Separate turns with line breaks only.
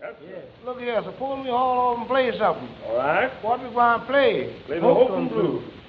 Yes, sir.
Look here, suppose we haul over and play something.
All right.
What we going to play?
Play the Hokum Blues.